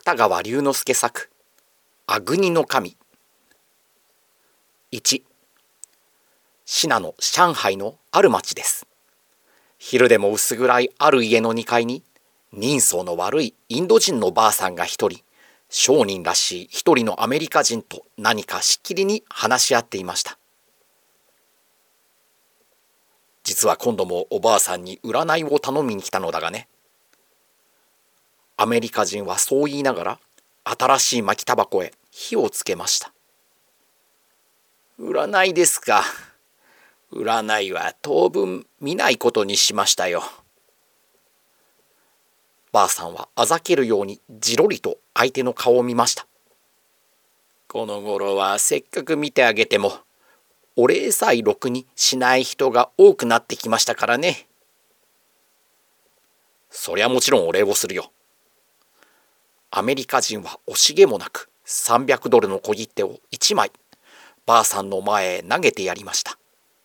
芥川龍之介作あぐにの神。1、シナの上海のある町です。昼でも薄暗いある家の2階に人相の悪いインド人のばあさんが一人、商人らしい一人のアメリカ人と何かしきりに話し合っていました。実は今度もおばあさんに占いを頼みに来たのだがね。アメリカ人はそう言いながら新しい巻きタバコへ火をつけました。占いですか。占いは当分見ないことにしましたよ。ばあさんはあざけるようにじろりと相手の顔を見ました。この頃はせっかく見てあげてもお礼さえろくにしない人が多くなってきましたからね。そりゃもちろんお礼をするよ。アメリカ人は惜しげもなく$300の小切手を1枚ばあさんの前へ投げてやりました。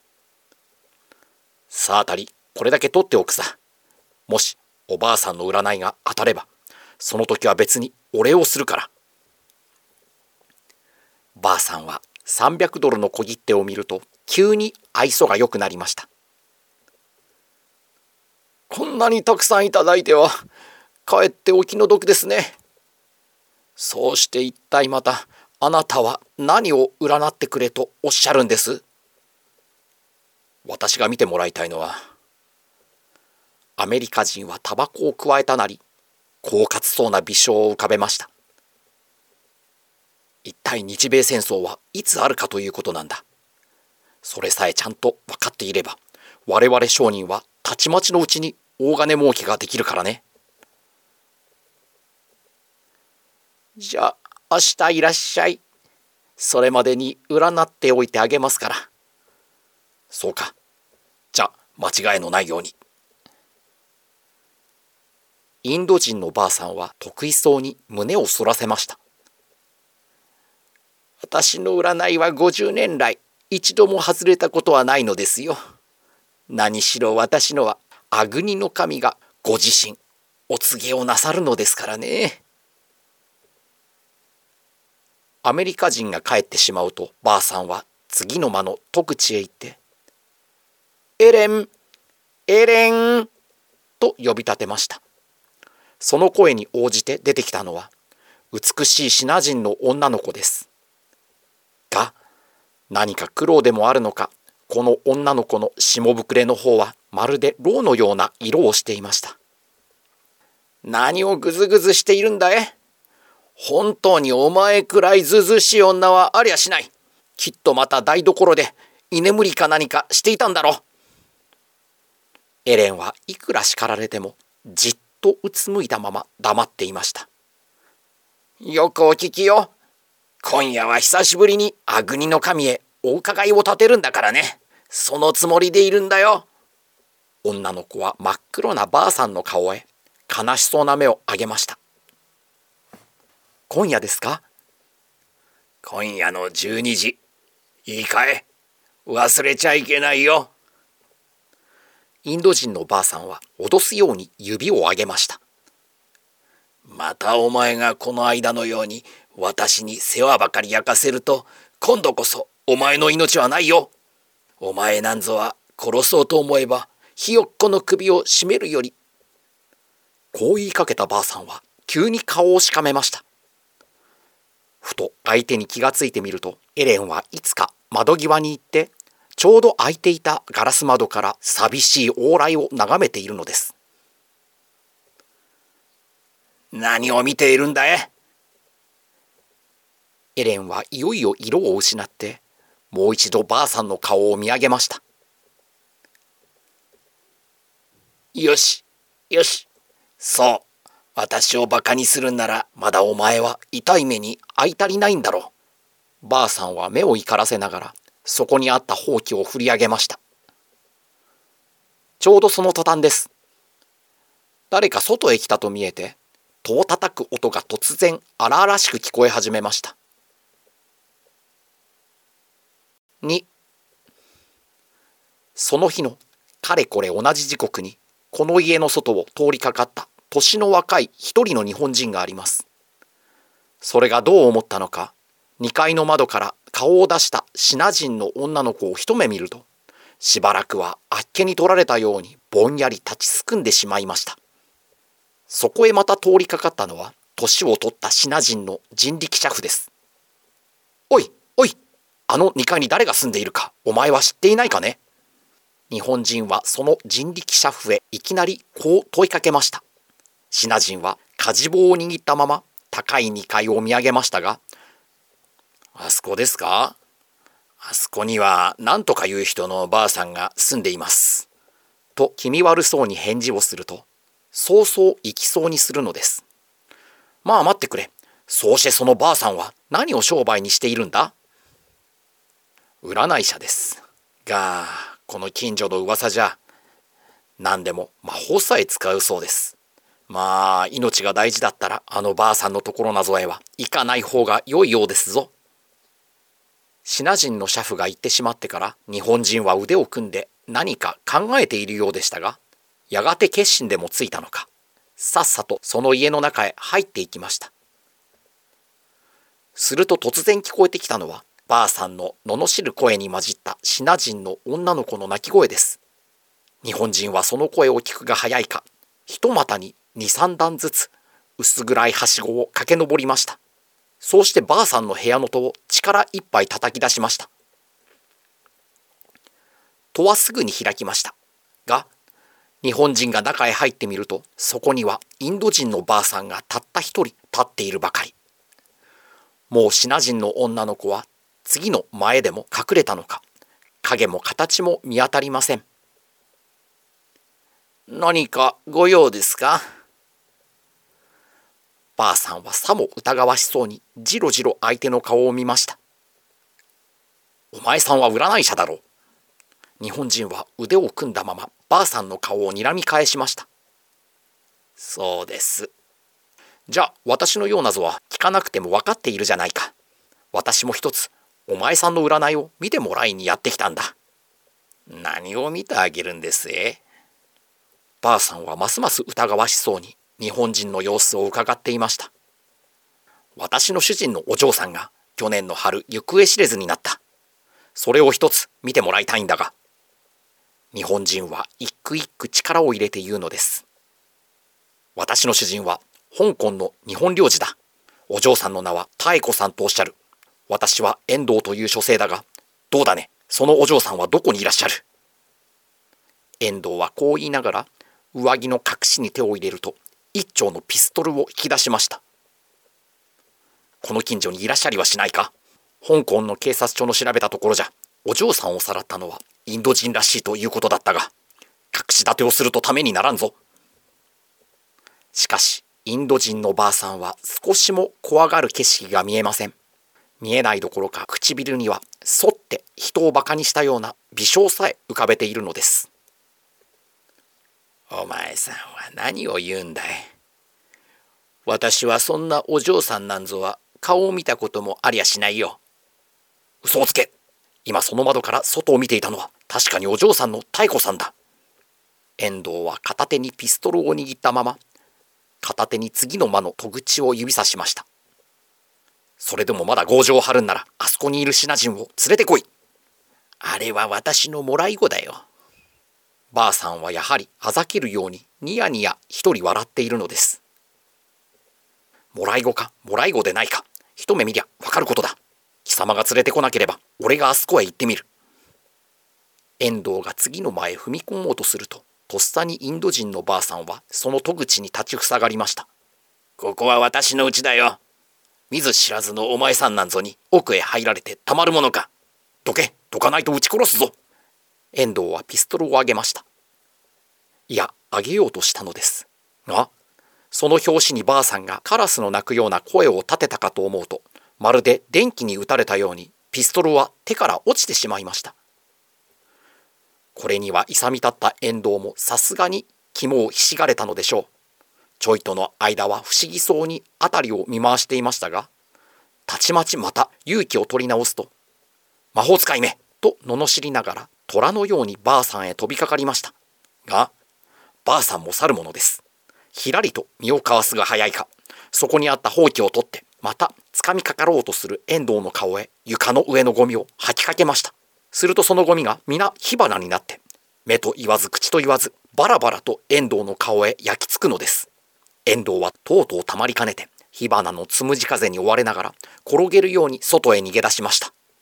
さあたり、これだけ取っておくさ。もしおばあさんの占いが当たればその時は別にお礼をするから。ばあさんは$300の小切手を見ると急に愛想が良くなりました。こんなにたくさんいただいてはかえってお気の毒ですね。そうして一体またあなたは何を占ってくれとおっしゃるんです？私が見てもらいたいのは、アメリカ人はタバコをくわえたなり狡猾そうな微笑を浮かべました。一体日米戦争はいつあるかということなんだ。それさえちゃんと分かっていれば我々商人はたちまちのうちに大金儲けができるからね。じゃあ明日いらっしゃい。それまでに占っておいてあげますから。そうか。じゃあ間違いのないように。インド人のばあさんは得意そうに胸を反らせました。私の占いは50年来一度も外れたことはないのですよ。何しろ私のはアグニの神がご自身お告げをなさるのですからね。アメリカ人が帰ってしまうとばあさんは次の間の戸口へ行って「エレン、エレン」と呼び立てました。その声に応じて出てきたのは美しいシナ人の女の子です。が何か苦労でもあるのか、この女の子の下ぶくれの方はまるでろうのような色をしていました。何をぐずぐずしているんだい。本当にお前くらいずずしい女はありゃしない。きっとまた台所で居眠りか何かしていたんだろう。エレンはいくら叱られてもじっとうつむいたまま黙っていました。よくお聞きよ。今夜は久しぶりにアグニの神へお伺いを立てるんだからね。そのつもりでいるんだよ。女の子は真っ黒なばあさんの顔へ悲しそうな目を上げました。今夜ですか？今夜の12時。いいかい？忘れちゃいけないよ。インド人のばあさんは脅すように指を上げました。またお前がこの間のように私に世話ばかり焼かせると、今度こそお前の命はないよ。お前なんぞは殺そうと思えばひよっこの首を絞めるより。こう言いかけたばあさんは急に顔をしかめました。ふと相手に気がついてみると、エレンはいつか窓際に行ってちょうど開いていたガラス窓から寂しい往来を眺めているのです。何を見ているんだい？エレンはいよいよ色を失ってもう一度ばあさんの顔を見上げました。よしよし、そう、私をバカにするんならまだお前は痛い目に遭い足りないんだろう。ばあさんは目を光らせながらそこにあったほうきを振り上げました。ちょうどその途端です。誰か外へ来たと見えて戸を叩く音が突然荒々しく聞こえ始めました。2、その日のかれこれ同じ時刻にこの家の外を通りかかった年の若い一人の日本人があります。 それがどう思ったのか、2階の窓から顔を出したシナ人の女の子を一目見ると、しばらくはあっけに取られたようにぼんやり立ちすくんでしまいました。そこへまた通りかかったのは、年を取ったシナ人の人力車夫です。おいおい、あの2階に誰が住んでいるか、お前は知っていないかね。日本人はその人力車夫へいきなりこう問いかけました。シナ人は舵棒を握ったまま高い2階を見上げましたが、あそこですか？あそこには何とかいう人のばあさんが住んでいます。と気味悪そうに返事をすると、そうそう行きそうにするのです。まあ待ってくれ。そうしてそのばあさんは何を商売にしているんだ？占い師です。が、この近所の噂じゃ、何でも魔法さえ使うそうです。まあ命が大事だったらあのばあさんのところなぞへは行かない方が良いようですぞ。シナ人の車夫が行ってしまってから日本人は腕を組んで何か考えているようでしたが、やがて決心でもついたのか、さっさとその家の中へ入っていきました。すると突然聞こえてきたのは、ばあさんの罵る声に混じったシナ人の女の子の泣き声です。日本人はその声を聞くが早いか、ひとまたに2、3段ずつ薄暗いはしごを駆け上りました。そうしてばあさんの部屋の戸を力いっぱい叩き出しました。戸はすぐに開きましたが、日本人が中へ入ってみると、そこにはインド人のばあさんがたった一人立っているばかり。もうシナ人の女の子は次の前でも隠れたのか、影も形も見当たりません。何かご用ですか？ばあさんはさも疑わしそうにじろじろ相手の顔を見ました。お前さんは占い師だろう。日本人は腕を組んだままばあさんの顔を睨み返しました。そうです。じゃあ私のようなぞは聞かなくても分かっているじゃないか。私も一つお前さんの占いを見てもらいにやってきたんだ。何を見てあげるんですばあさんはますます疑わしそうに日本人の様子を伺っていました。私の主人のお嬢さんが去年の春行方知れずになった。それを一つ見てもらいたいんだが。日本人は一句一句力を入れて言うのです。私の主人は香港の日本領事だ。お嬢さんの名は妙子さんとおっしゃる。私は遠藤という書生だが、どうだね、そのお嬢さんはどこにいらっしゃる？遠藤はこう言いながら上着の隠しに手を入れると、一丁のピストルを引き出しました。この近所にいらっしゃりはしないか？香港の警察署の調べたところじゃ、お嬢さんをさらったのはインド人らしいということだったが、隠し立てをするとためにならんぞ。しかしインド人のばあさんは少しも怖がる景色が見えません。見えないどころか唇にはそって人をバカにしたような微笑さえ浮かべているのです。お前さんは何を言うんだい。私はそんなお嬢さんなんぞは顔を見たこともありゃしないよ。嘘をつけ。今その窓から外を見ていたのは確かにお嬢さんの妙子さんだ。遠藤は片手にピストルを握ったまま、片手に次の間の戸口を指さしました。それでもまだ強情を張るんなら、あそこにいるシナ人を連れてこい。あれは私のもらい子だよ。ばあさんはやはりあざけるようにニヤニヤ一人笑っているのです。もらい子かもらい子でないか、一目見りゃわかることだ。貴様が連れてこなければ俺があそこへ行ってみる。遠藤が次の前へ踏み込もうとすると、とっさにインド人のばあさんはその戸口に立ちふさがりました。ここは私の家だよ。見ず知らずのお前さんなんぞに奥へ入られてたまるものか。どけ、どかないと撃ち殺すぞ。遠藤はピストルを上げました。いや、上げようとしたのですが、その拍子にばあさんがカラスの鳴くような声を立てたかと思うと、まるで電気に打たれたようにピストルは手から落ちてしまいました。これには勇み立った遠藤もさすがに肝をひしがれたのでしょう。ちょいとの間は不思議そうに辺りを見回していましたが、たちまちまた勇気を取り直すと、魔法使いめと罵りながら虎のようにばあさんへ飛びかかりましたが、ばあさんも去るものです。ひらりと身をかわすが早いか、そこにあったほうきを取ってまた掴みかかろうとする遠藤の顔へ床の上のゴミを吐きかけました。するとそのゴミが皆火花になって、目と言わず口と言わずバラバラと遠藤の顔へ焼き付くのです。遠藤はとうとうたまりかねて火花のつむじ風に追われながら転げるように外へ逃げ出しました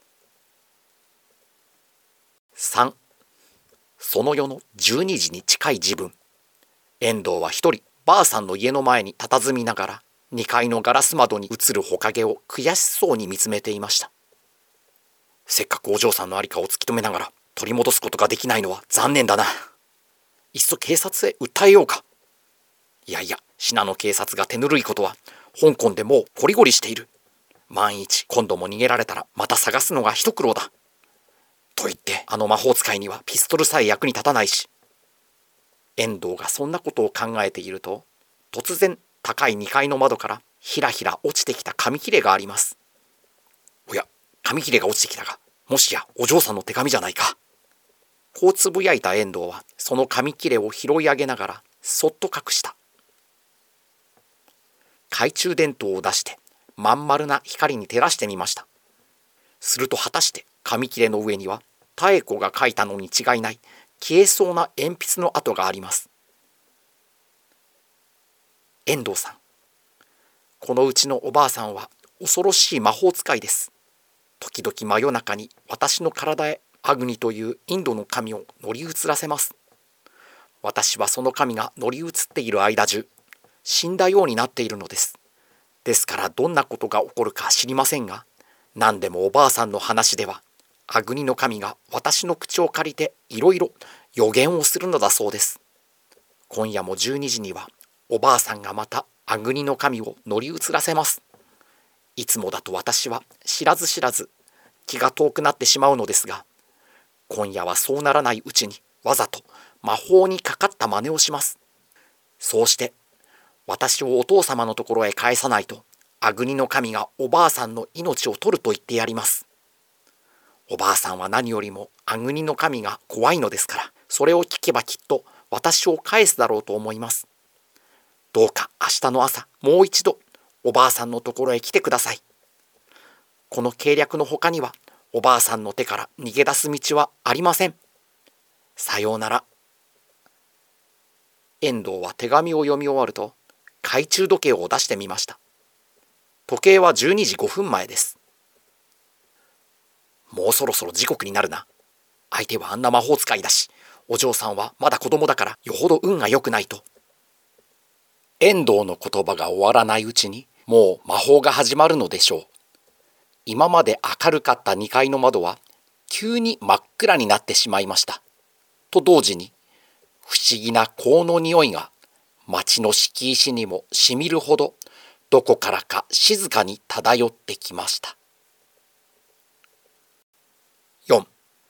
。3. その夜の12時に近い時分、遠藤は一人ばあさんの家の前に佇みながら2階のガラス窓に映るほかげを悔しそうに見つめていました。せっかくお嬢さんの在りかを突き止めながら取り戻すことができないのは残念だな。いっそ警察へ訴えようか。いやいや、信濃警察が手ぬるいことは香港でもうこりごりしている。万一今度も逃げられたらまた探すのが一苦労だ。と言ってあの魔法使いにはピストルさえ役に立たないし。遠藤がそんなことを考えていると、突然高い2階の窓からひらひら落ちてきた紙切れがあります。おや、紙切れが落ちてきたが、もしやお嬢さんの手紙じゃないか。こうつぶやいた遠藤はその紙切れを拾い上げながらそっと隠した。懐中電灯を出してまん丸な光に照らしてみました。すると果たして紙切れの上には妙子が書いたのに違いない消えそうな鉛筆の跡があります。遠藤さん、このうちのおばあさんは恐ろしい魔法使いです。時々真夜中に私の体へアグニというインドの神を乗り移らせます。私はその神が乗り移っている間中、死んだようになっているのです。ですからどんなことが起こるか知りませんが、何でもおばあさんの話では、アグニの神が私の口を借りていろいろ予言をするのだそうです。今夜も12時にはおばあさんがまたアグニの神を乗り移らせます。いつもだと私は知らず知らず気が遠くなってしまうのですが、今夜はそうならないうちにわざと魔法にかかった真似をします。そうして私をお父様のところへ返さないと、アグニの神がおばあさんの命を取ると言ってやります。おばあさんは何よりもアグニの神が怖いのですから、それを聞けばきっと私を返すだろうと思います。どうか明日の朝もう一度おばあさんのところへ来てください。この計略のほかにはおばあさんの手から逃げ出す道はありません。さようなら。遠藤は手紙を読み終わると懐中時計を出してみました。時計は12時5分前です。もうそろそろ時刻になるな。相手はあんな魔法使いだし、お嬢さんはまだ子供だからよほど運が良くないと。遠藤の言葉が終わらないうちにもう魔法が始まるのでしょう。今まで明るかった2階の窓は急に真っ暗になってしまいました。と同時に不思議な香の匂いが町の敷石にもしみるほどどこからか静かに漂ってきました。4.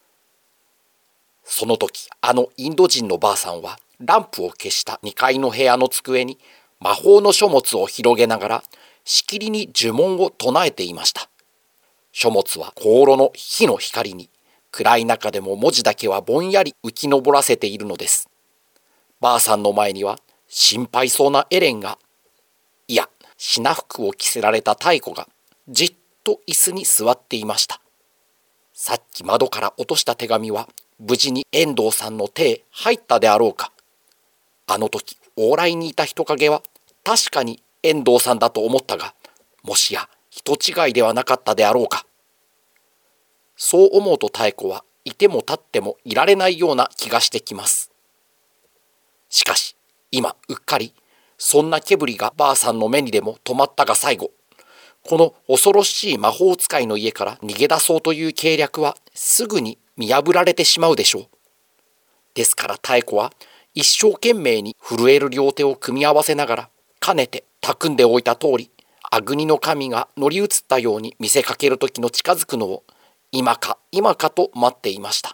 その時あのインド人のばあさんはランプを消した2階の部屋の机に魔法の書物を広げながらしきりに呪文を唱えていました。書物は香炉の火の光に暗い中でも文字だけはぼんやり浮き上らせているのです。ばあさんの前には心配そうなエレンが、いや品服を着せられた妙子がじっと椅子に座っていました。さっき窓から落とした手紙は無事に遠藤さんの手へ入ったであろうか。あの時往来にいた人影は確かに遠藤さんだと思ったが、もしや人違いではなかったであろうか。そう思うと妙子はいても立ってもいられないような気がしてきます。しかし今うっかりそんなけぶりがばあさんの目にでも止まったが最後、この恐ろしい魔法使いの家から逃げ出そうという計略はすぐに見破られてしまうでしょう。ですから妙子は一生懸命に震える両手を組み合わせながら、かねて匠んでおいた通りアグニの神が乗り移ったように見せかける時の近づくのを今か今かと待っていました。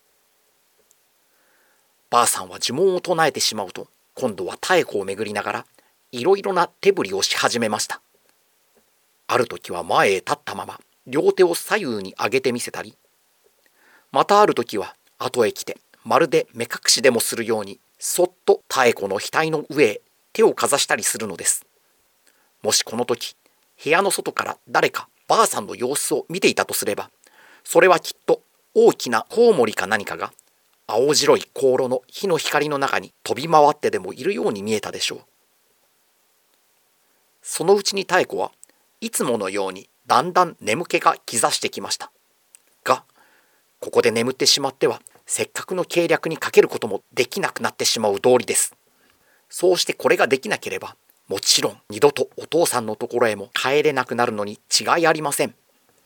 ばあさんは呪文を唱えてしまうと、今度は妙子をめぐりながらいろいろな手振りをし始めました。ある時は前へ立ったまま両手を左右に上げてみせたり、またある時は後へ来てまるで目隠しでもするようにそっと妙子の額の上へ手をかざしたりするのです。もしこの時部屋の外から誰かばあさんの様子を見ていたとすれば、それはきっと大きなコウモリか何かが青白い香炉の火の光の中に飛び回ってでもいるように見えたでしょう。そのうちに妙子はいつものようにだんだん眠気がきざしてきました。が、ここで眠ってしまってはせっかくの計略にかけることもできなくなってしまう道理です。そうしてこれができなければ、もちろん二度とお父さんのところへも帰れなくなるのに違いありません。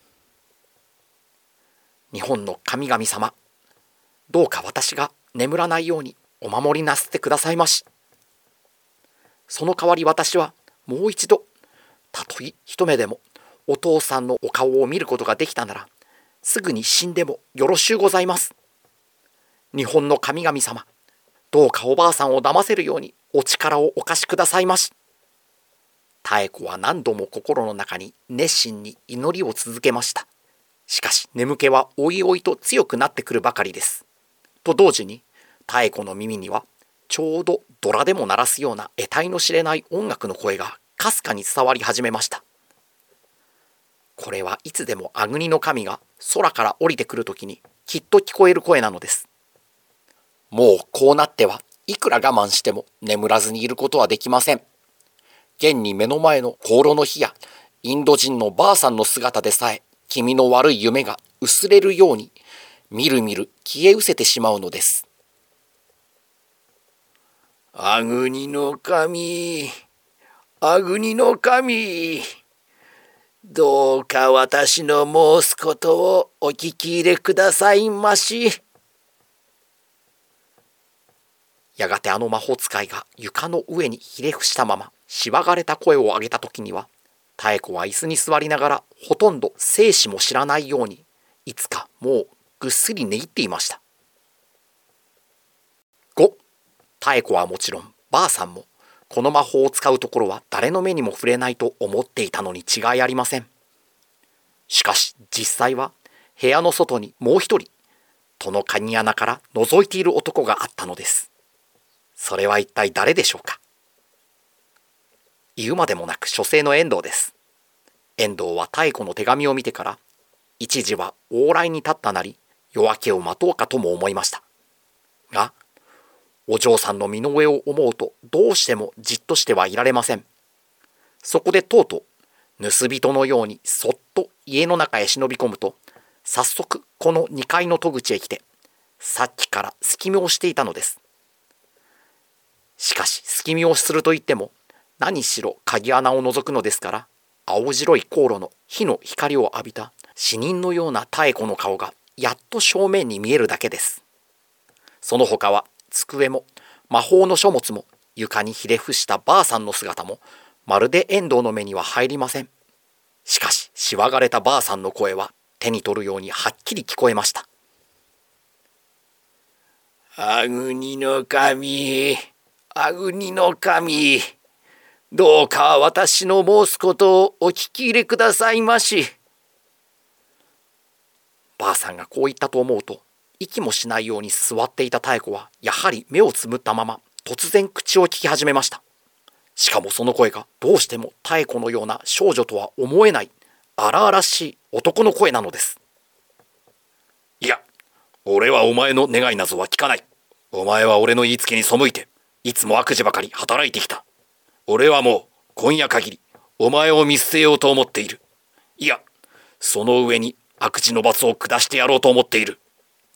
日本の神々様、どうか私が眠らないようにお守りなすってくださいまし。その代わり私はもう一度、たとえ一目でもお父さんのお顔を見ることができたなら、すぐに死んでもよろしゅうございます。日本の神々様、どうかおばあさんを騙せるようにお力をお貸しくださいまし。妙子は何度も心の中に熱心に祈りを続けました。しかし眠気はおいおいと強くなってくるばかりです。と同時に妙子の耳にはちょうどドラでも鳴らすような得体の知れない音楽の声がかすかに伝わり始めました。これはいつでもアグニの神が空から降りてくるときにきっと聞こえる声なのです。もうこうなってはいくら我慢しても眠らずにいることはできません。現に目の前の香炉の火やインド人のばあさんの姿でさえ気味の悪い夢が薄れるようにみるみる消え失せてしまうのです。 アグニの神、アグニの神、どうか私の申すことをお聞き入れくださいまし。 やがてあの魔法使いが床の上にひれ伏したまましわがれた声を上げた時には、妙子は椅子に座りながらほとんど生死も知らないようにいつかもうぐっすり寝入っていました。5、妙子はもちろんばあさんもこの魔法を使うところは誰の目にも触れないと思っていたのに違いありません。しかし実際は部屋の外にもう一人戸の鍵穴から覗いている男があったのです。それは一体誰でしょうか。言うまでもなく書生の遠藤です。遠藤は妙子の手紙を見てから一時は往来に立ったなり夜明けを待とうかとも思いました。がお嬢さんの身の上を思うとどうしてもじっとしてはいられません。そこでとうとう盗人のようにそっと家の中へ忍び込むと、早速この2階の戸口へ来てさっきから隙見をしていたのです。しかし隙見をするといっても何しろ鍵穴を覗くのですから、青白い香炉の火の光を浴びた死人のような妙子の顔がやっと正面に見えるだけです。その他は机も魔法の書物も床にひれ伏したばあさんの姿もまるで遠藤の目には入りません。しかししわがれたばあさんの声は手に取るようにはっきり聞こえました。 アグニの神、アグニの神、どうか私の申すことをお聞き入れくださいまし。 ばあさんがこう言ったと思うと、息もしないように座っていた妙子はやはり目をつむったまま突然口を聞き始めました。しかもその声がどうしても妙子のような少女とは思えない荒々しい男の声なのです。 いや、俺はお前の願いなどは聞かない。お前は俺の言いつけに背いていつも悪事ばかり働いてきた。俺はもう今夜限りお前を見捨てようと思っている。いや、その上に悪事の罰を下してやろうと思っている。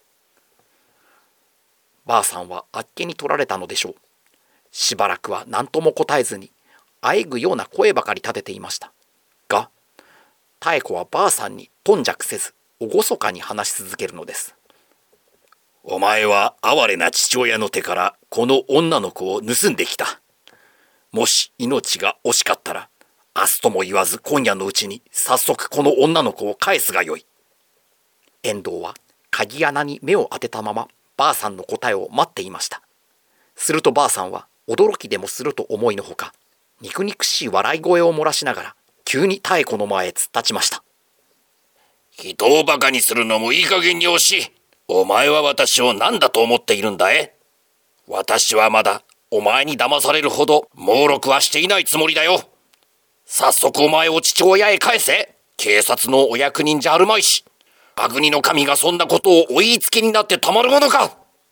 ばあさんはあっけに取られたのでしょう。しばらくは何とも答えずにあえぐような声ばかり立てていました。が妙子はばあさんに頓着せず厳かに話し続けるのです。 お前は哀れな父親の手からこの女の子を盗んできた。もし命が惜しかったら明日とも言わず今夜のうちに早速この女の子を返すがよい。 遠藤は鍵穴に目を当てたままばあさんの答えを待っていました。するとばあさんは驚きでもすると思いのほか肉々しい笑い声を漏らしながら急に妙子の前へ突っ立ちました。 人をバカにするのもいい加減に惜しい。お前は私を何だと思っているんだい。私はまだお前に騙されるほど猛録はしていないつもりだよ。 早速お前を父親へ返せ。警察のお役人じゃあるまいし、アグニの神がそんなことをお言いつけになってたまるものか。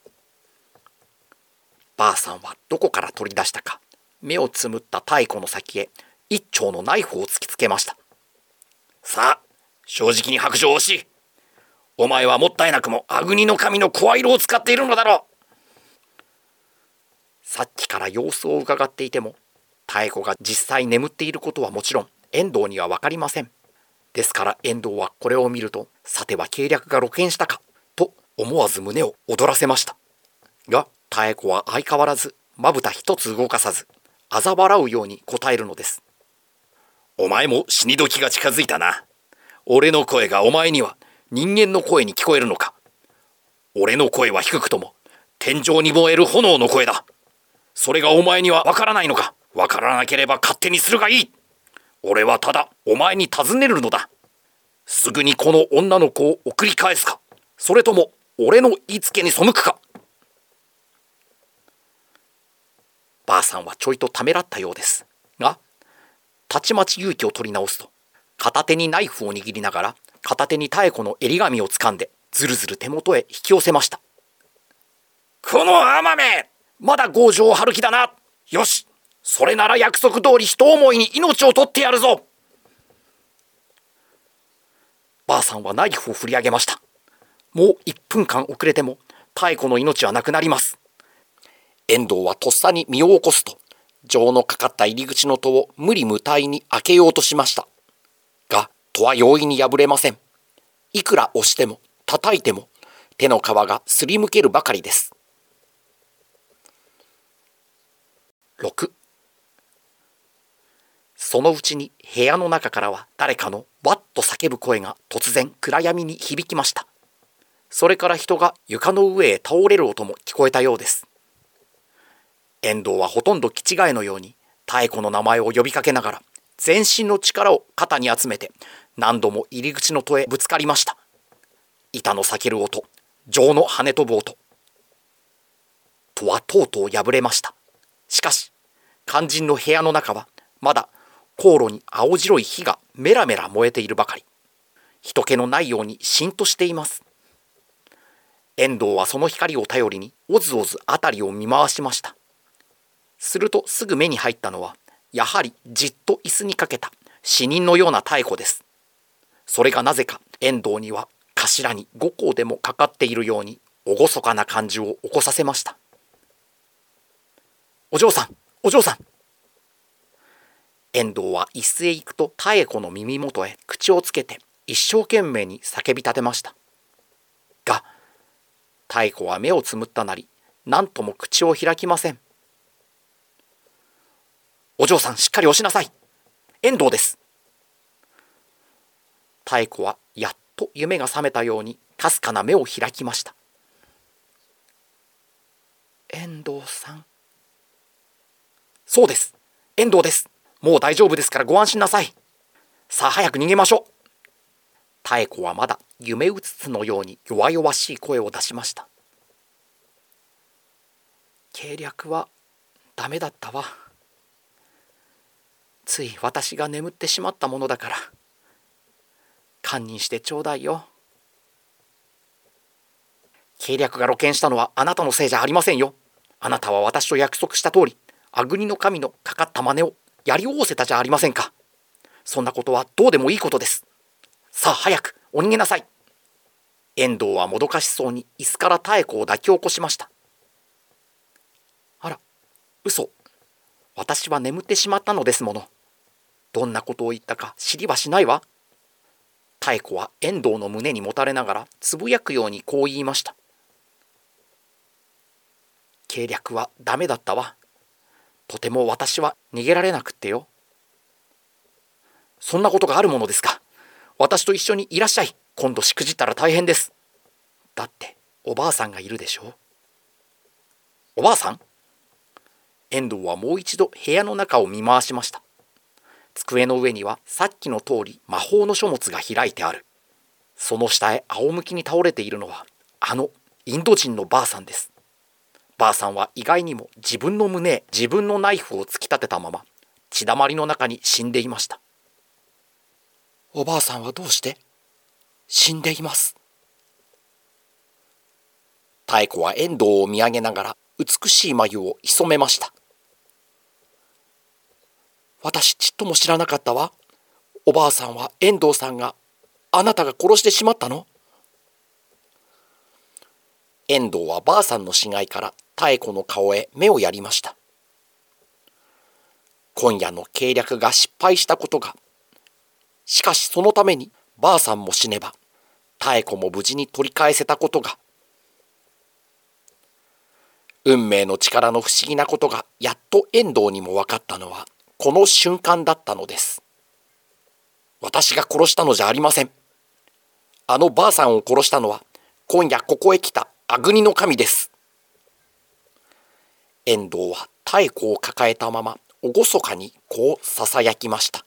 ばあさんはどこから取り出したか、目をつむった太鼓の先へ一丁のナイフを突きつけました。 さあ、正直に白状をし、お前はもったいなくもアグニの神の声色を使っているのだろう。 さっきから様子を伺っていても、妙子が実際眠っていることはもちろん遠藤には分かりません。ですから遠藤はこれを見ると、さては計略が露見したかと思わず胸を躍らせました。が妙子は相変わらずまぶた一つ動かさず、嘲笑うように答えるのです。 お前も死に時が近づいたな。俺の声がお前には人間の声に聞こえるのか。俺の声は低くとも天井に燃える炎の声だ。それがお前にはわからないのか。わからなければ勝手にするがいい。俺はただお前に尋ねるのだ。すぐにこの女の子を送り返すか、それとも俺の言いつけに背くか。 ばあさんはちょいとためらったようですが、たちまち勇気を取り直すと、片手にナイフを握りながら片手に妙子の襟髪をつかんでずるずる手元へ引き寄せました。 この甘め、まだ強情を張る気だな。よし、それなら約束通り一思いに命を取ってやるぞ。 ばあさんはナイフを振り上げました。もう1分間遅れても妙子の命はなくなります。遠藤はとっさに身を起こすと、錠のかかった入り口の戸を無理無体に開けようとしましたが、戸は容易に破れません。いくら押しても叩いても手の皮がすりむけるばかりです。6、そのうちに部屋の中からは誰かのわっと叫ぶ声が突然暗闇に響きました。それから人が床の上へ倒れる音も聞こえたようです。遠藤はほとんど気違いのように妙子の名前を呼びかけながら、全身の力を肩に集めて何度も入り口の戸へぶつかりました。板の裂ける音、錠の跳ね飛ぶ音。戸はとうとう破れました。しかし肝心の部屋の中はまだ香炉に青白い火がメラメラ燃えているばかり。人気のないようにしんとしています。遠藤はその光を頼りにおずおず辺りを見回しました。するとすぐ目に入ったのは、やはりじっと椅子にかけた死人のような妙子です。それがなぜか遠藤には頭に5項でもかかっているように厳かな感じを起こさせました。お嬢さん、お嬢さん。遠藤は椅子へ行くと妙子の耳元へ口をつけて一生懸命に叫び立てました。が妙子は目をつむったなり、何とも口を開きません。お嬢さん、しっかり押しなさい。遠藤です。妙子はやっと夢が覚めたようにかすかな目を開きました。遠藤さん。そうです、遠藤です。もう大丈夫ですからご安心なさい。さあ早く逃げましょう。妙子はまだ夢うつつのように弱々しい声を出しました。計略はダメだったわ。つい私が眠ってしまったものだから、堪忍してちょうだいよ。計略が露見したのはあなたのせいじゃありませんよ。あなたは私と約束した通り、アグニの神のかかった真似をやりおおせたじゃありませんか。そんなことはどうでもいいことです。さあ早くお逃げなさい。遠藤はもどかしそうに椅子から妙子を抱き起こしました。あら、嘘。私は眠ってしまったのですもの。どんなことを言ったか知りはしないわ。妙子は遠藤の胸にもたれながらつぶやくようにこう言いました。計略はダメだったわ。とても私は逃げられなくってよ。そんなことがあるものですか。私と一緒にいらっしゃい。今度しくじったら大変です。だっておばあさんがいるでしょう。おばあさん。遠藤はもう一度部屋の中を見回しました。机の上にはさっきの通り魔法の書物が開いてある。その下へ仰向きに倒れているのはあのインド人のばあさんです。ばあさんは意外にも自分の胸へ自分のナイフを突き立てたまま血だまりの中に死んでいました。おばあさんはどうして？死んでいます。妙子は遠藤を見上げながら美しい眉を潜めました。私ちっとも知らなかったわ。おばあさんは遠藤さんがあなたが殺してしまったの？遠藤はばあさんの死骸から妙子の顔へ目をやりました。今夜の計略が失敗したことが、しかしそのためにばあさんも死ねば妙子も無事に取り返せたことが、運命の力の不思議なことがやっと遠藤にも分かったのはこの瞬間だったのです。私が殺したのじゃありません。あのばあさんを殺したのは今夜ここへ来たあぐにの神です。遠藤は妙子を抱えたまま厳かにこうささやきました。